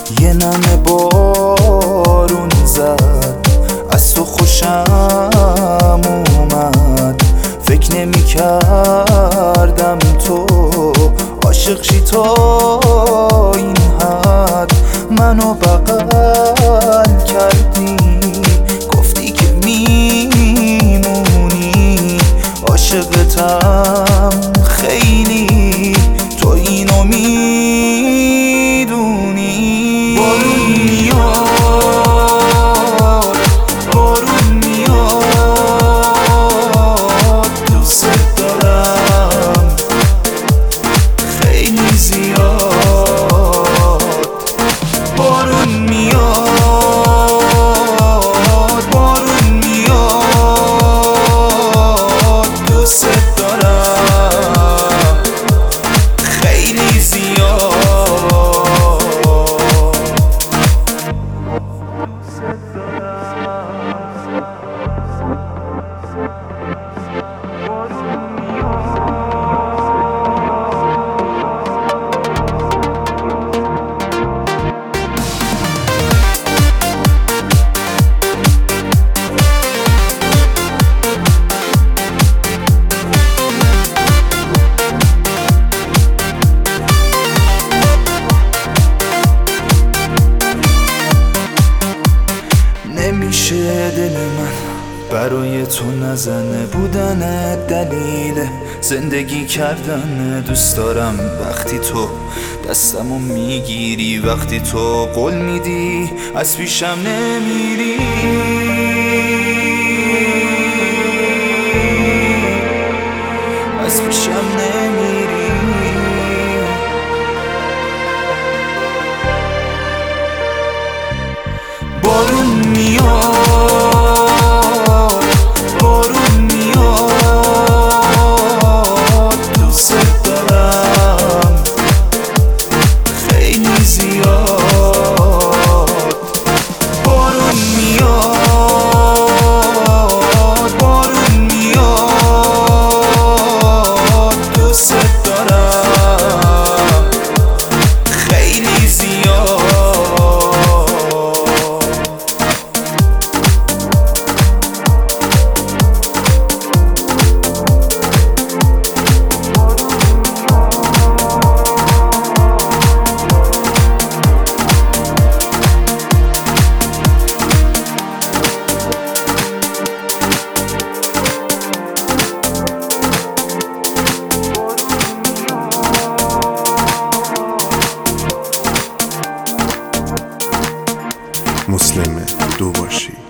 یه نمه بارون زد، از تو خوشم اومد. فکر نمی کردم تو عاشق شی تا این حد. منو بغل کردی، گفتی که میمونی. عاشقتم خیلی، تو اینو میدونی. بارون میاد، بارون میاد، دوست دارم خیلی زیاد. بارون میاد، بارون میاد، دوست دارم خیلی زیاد. نمیشه دل من برای تو نزنه. بودن دلیل زندگی کردن. دوست دارم وقتی تو دستمو میگیری، وقتی تو قول میدی از پیشم نمیری. از پیشم نمیری. بارون میاد، بارون میاد، دوست دارم خیلی زیاد. بارون میاد، بارون میاد، دوست دارم خیلی زیاد. مسلم دوباشی.